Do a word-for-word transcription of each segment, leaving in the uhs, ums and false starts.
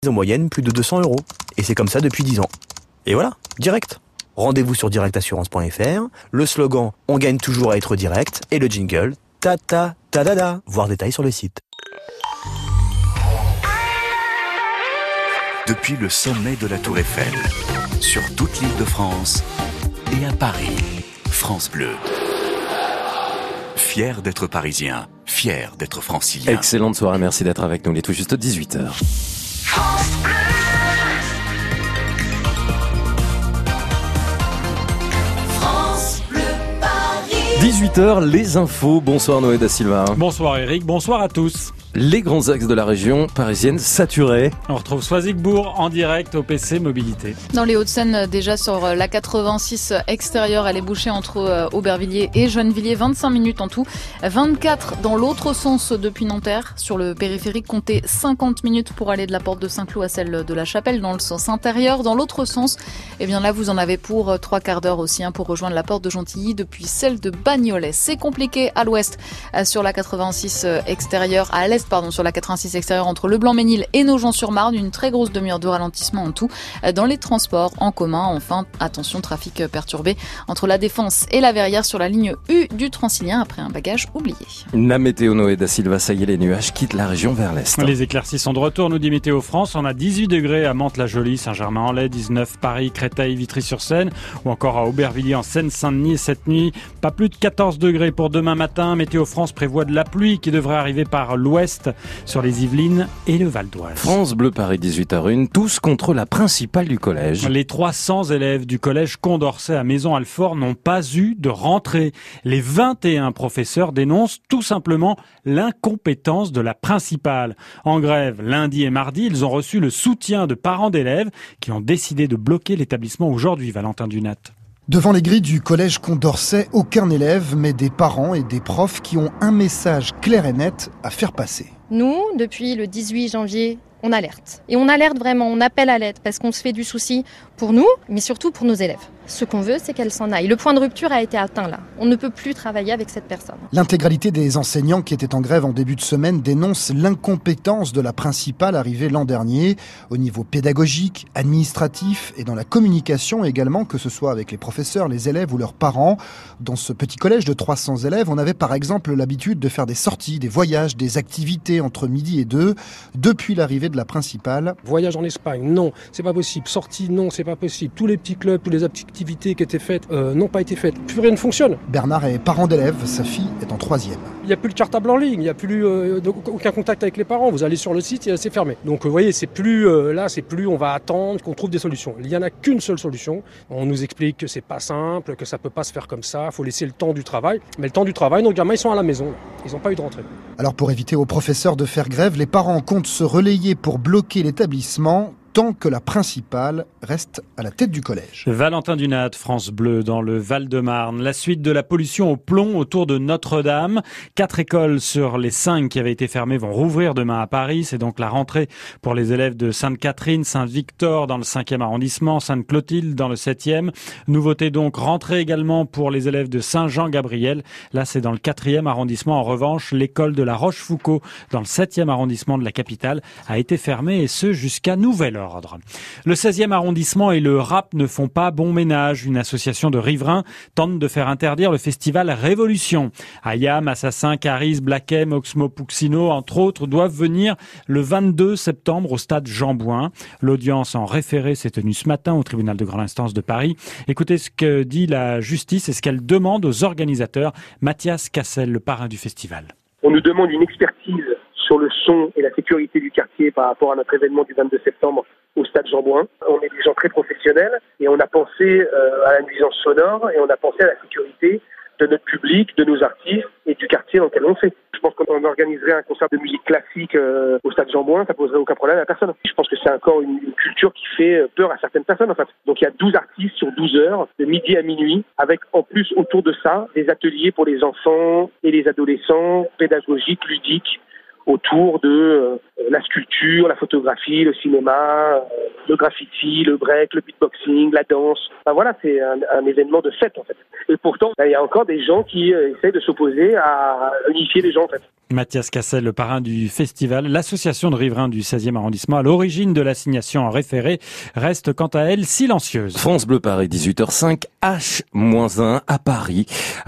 En moyenne, plus de deux cents euros. Et c'est comme ça depuis dix ans. Et voilà, direct. Rendez-vous sur direct assurance point f r. Le slogan « On gagne toujours à être direct » et le jingle « Ta ta ta da da ». Voir détails sur le site. Depuis le sommet de la Tour Eiffel, sur toute l'île de France et à Paris, France Bleu. Fier d'être parisien, fier d'être francilien. Excellente soirée, merci d'être avec nous. Il est tout juste dix-huit heures. dix-huit heures, les infos. Bonsoir Noé da Silva. Bonsoir Eric, bonsoir à tous. Les grands axes de la région parisienne saturés. On retrouve Soisigbourg en direct au P C Mobilité. Dans les Hauts-de-Seine, déjà sur la quatre-vingt-six extérieure, elle est bouchée entre Aubervilliers et Gennevilliers, vingt-cinq minutes en tout. vingt-quatre dans l'autre sens depuis Nanterre. Sur le périphérique, comptez cinquante minutes pour aller de la porte de Saint-Cloud à celle de la Chapelle dans le sens intérieur. Dans l'autre sens, eh bien là vous en avez pour trois quarts d'heure aussi hein, pour rejoindre la porte de Gentilly depuis celle de Bagnolet. C'est compliqué à l'ouest sur la quatre-vingt-six extérieure, à l'est pardon, sur la quatre-vingt-six extérieure entre Le Blanc-Ménil et Nogent-sur-Marne, une très grosse demi-heure de ralentissement en tout dans les transports en commun. Enfin, attention, trafic perturbé entre la Défense et la Verrière sur la ligne U du Transilien après un bagage oublié. La météo Noé da Silva, ça y est, les nuages quittent la région vers l'est. Les éclaircies sont de retour, nous dit Météo France. On a dix-huit degrés à Mantes-la-Jolie, Saint-Germain-en-Laye, dix-neuf Paris, Créteil, Vitry-sur-Seine ou encore à Aubervilliers en Seine-Saint-Denis cette nuit. Pas plus de quatorze degrés pour demain matin. Météo France prévoit de la pluie qui devrait arriver par l'ouest sur les Yvelines et le Val d'Oise. France Bleu Paris, dix-huit heures une, tous contre la principale du collège. Les trois cents élèves du collège Condorcet à Maison-Alfort n'ont pas eu de rentrée. Les vingt et un professeurs dénoncent tout simplement l'incompétence de la principale. En grève lundi et mardi, ils ont reçu le soutien de parents d'élèves qui ont décidé de bloquer l'établissement aujourd'hui, Valentin Dunat. Devant les grilles du collège Condorcet, aucun élève, mais des parents et des profs qui ont un message clair et net à faire passer. Nous, depuis le dix-huit janvier, on alerte. Et on alerte vraiment, on appelle à l'aide parce qu'on se fait du souci pour nous, mais surtout pour nos élèves. Ce qu'on veut, c'est qu'elle s'en aille. Le point de rupture a été atteint là. On ne peut plus travailler avec cette personne. L'intégralité des enseignants qui étaient en grève en début de semaine dénoncent l'incompétence de la principale arrivée l'an dernier, au niveau pédagogique, administratif et dans la communication également, que ce soit avec les professeurs, les élèves ou leurs parents. Dans ce petit collège de trois cents élèves, on avait par exemple l'habitude de faire des sorties, des voyages, des activités entre midi et deux. Depuis l'arrivée de la principale. Voyage en Espagne, non, c'est pas possible. Sortie, non, c'est pas possible. Tous les petits clubs, toutes les activités qui étaient faites euh, n'ont pas été faites. Plus rien ne fonctionne. Bernard est parent d'élève, sa fille est en troisième. Il n'y a plus de cartable en ligne, il n'y a plus euh, aucun contact avec les parents. Vous allez sur le site et c'est fermé. Donc vous voyez, c'est plus euh, là, c'est plus on va attendre qu'on trouve des solutions. Il n'y en a qu'une seule solution. On nous explique que c'est pas simple, que ça peut pas se faire comme ça. Il faut laisser le temps du travail. Mais le temps du travail, nos gamins ils sont à la maison. Là. Ils n'ont pas eu de rentrée. Alors pour éviter aux professeurs de faire grève, les parents comptent se relayer pour bloquer l'établissement tant que la principale reste à la tête du collège. Valentin Dunat, France Bleu, dans le Val-de-Marne. La suite de la pollution au plomb autour de Notre-Dame. Quatre écoles sur les cinq qui avaient été fermées vont rouvrir demain à Paris. C'est donc la rentrée pour les élèves de Sainte-Catherine, Saint-Victor dans le cinquième arrondissement, Sainte-Clotilde dans le septième. Nouveauté donc, rentrée également pour les élèves de Saint-Jean-Gabriel. Là, c'est dans le quatrième arrondissement. En revanche, l'école de la Rochefoucauld dans le septième arrondissement de la capitale a été fermée et ce jusqu'à nouvel ordre. Le seizième arrondissement et le rap ne font pas bon ménage. Une association de riverains tente de faire interdire le festival Révolution. Ayam, Assassin, Caris, Black M, Oxmo Puccino, entre autres, doivent venir le vingt-deux septembre au stade Jean-Bouin. L'audience en référé s'est tenue ce matin au tribunal de grande instance de Paris. Écoutez ce que dit la justice et ce qu'elle demande aux organisateurs. Mathias Cassel, le parrain du festival. On nous demande une expertise sur le son et la sécurité du quartier par rapport à notre événement du vingt-deux septembre au stade Jean-Bouin. On est des gens très professionnels et on a pensé euh, à la nuisance sonore et on a pensé à la sécurité de notre public, de nos artistes et du quartier dans lequel on fait. Je pense qu'on organiserait un concert de musique classique euh, au stade Jean-Bouin, ça poserait aucun problème à personne. Je pense que c'est encore une, une culture qui fait peur à certaines personnes en fait. Donc il y a douze artistes sur douze heures, de midi à minuit, avec en plus autour de ça des ateliers pour les enfants et les adolescents, pédagogiques, ludiques, autour de euh, la sculpture, la photographie, le cinéma, euh, le graffiti, le break, le beatboxing, la danse. Enfin, voilà, c'est un, un événement de fête en fait. Et pourtant, il y a encore des gens qui euh, essaient de s'opposer à unifier les gens en fait. Mathias Cassel, le parrain du festival, l'association de riverains du seizième arrondissement à l'origine de l'assignation en référé, reste quant à elle silencieuse. France Bleu Paris, dix-huit heures cinq, H un à Paris.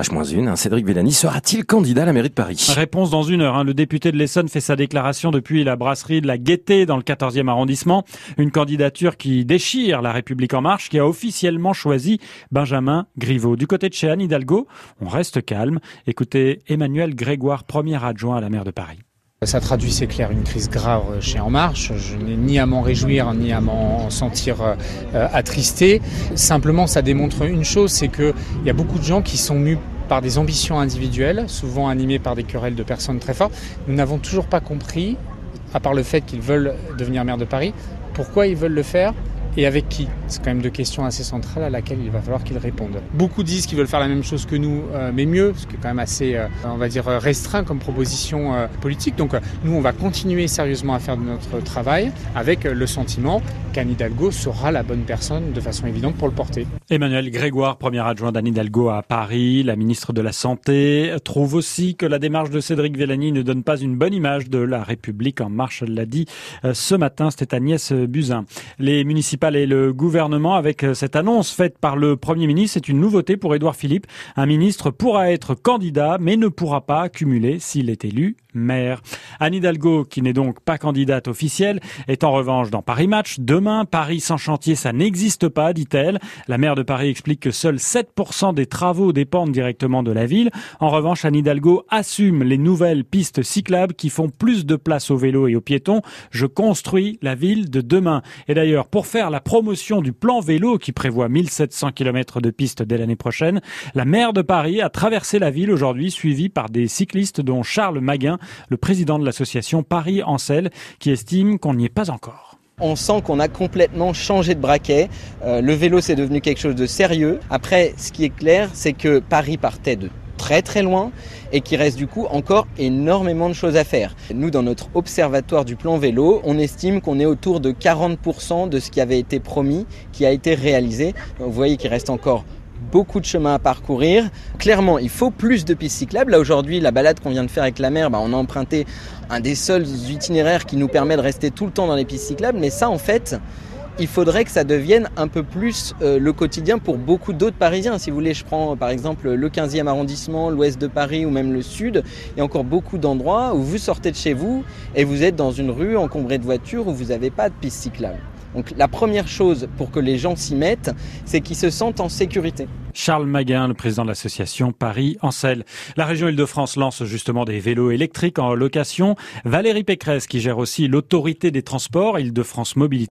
H un, Cédric Villani sera-t-il candidat à la mairie de Paris? Réponse dans une heure. Hein. Le député de l'Essonne fait sa déclaration depuis la brasserie de la Gaîté dans le quatorzième arrondissement. Une candidature qui déchire La République En Marche, qui a officiellement choisi Benjamin Griveaux. Du côté de chez Anne Hidalgo, on reste calme. Écoutez Emmanuel Grégoire, premier adjoint à la maire de Paris. Ça traduit, c'est clair, une crise grave chez En Marche. Je n'ai ni à m'en réjouir, ni à m'en sentir euh, attristé. Simplement, ça démontre une chose, c'est qu'il y a beaucoup de gens qui sont mus par des ambitions individuelles, souvent animées par des querelles de personnes très fortes. Nous n'avons toujours pas compris, à part le fait qu'ils veulent devenir maire de Paris, pourquoi ils veulent le faire et avec qui. C'est quand même deux questions assez centrales à laquelle il va falloir qu'ils répondent. Beaucoup disent qu'ils veulent faire la même chose que nous, euh, mais mieux, ce qui est quand même assez, euh, on va dire, restreint comme proposition euh, politique. Donc euh, nous, on va continuer sérieusement à faire notre travail avec euh, le sentiment qu'Anne Hidalgo sera la bonne personne de façon évidente pour le porter. Emmanuel Grégoire, premier adjoint d'Anne Hidalgo à Paris, la ministre de la Santé, trouve aussi que la démarche de Cédric Villani ne donne pas une bonne image de La République En Marche, elle l'a dit euh, ce matin, c'était Agnès Buzyn. Les municipales et le gouvernement, avec cette annonce faite par le Premier ministre, c'est une nouveauté pour Édouard Philippe. Un ministre pourra être candidat, mais ne pourra pas cumuler s'il est élu maire. Anne Hidalgo, qui n'est donc pas candidate officielle, est en revanche dans Paris Match. Demain, Paris sans chantier, ça n'existe pas, dit-elle. La maire de Paris explique que seuls sept pour cent des travaux dépendent directement de la ville. En revanche, Anne Hidalgo assume les nouvelles pistes cyclables qui font plus de place aux vélos et aux piétons. Je construis la ville de demain. Et d'ailleurs, pour faire la promotion du plan vélo qui prévoit mille sept cents kilomètres de pistes dès l'année prochaine, la maire de Paris a traversé la ville aujourd'hui, suivie par des cyclistes dont Charles Maguin, le président de l'association Paris-Ancel, qui estime qu'on n'y est pas encore. On sent qu'on a complètement changé de braquet. Euh, le vélo, c'est devenu quelque chose de sérieux. Après, ce qui est clair, c'est que Paris partait de très très loin et qu'il reste du coup encore énormément de choses à faire. Nous, dans notre observatoire du plan vélo, on estime qu'on est autour de quarante pour cent de ce qui avait été promis, qui a été réalisé. Vous voyez qu'il reste encore beaucoup de chemin à parcourir. Clairement, il faut plus de pistes cyclables. Là, aujourd'hui, la balade qu'on vient de faire avec la mer, bah, on a emprunté un des seuls itinéraires qui nous permet de rester tout le temps dans les pistes cyclables. Mais ça, en fait, il faudrait que ça devienne un peu plus euh, le quotidien pour beaucoup d'autres Parisiens. Si vous voulez, je prends par exemple le quinzième arrondissement, l'ouest de Paris ou même le sud. Il y a encore beaucoup d'endroits où vous sortez de chez vous et vous êtes dans une rue encombrée de voitures où vous n'avez pas de piste cyclable. Donc la première chose pour que les gens s'y mettent, c'est qu'ils se sentent en sécurité. Charles Maguin, le président de l'association Paris-Ancel. La région Île-de-France lance justement des vélos électriques en location. Valérie Pécresse, qui gère aussi l'autorité des transports Île-de-France Mobilité,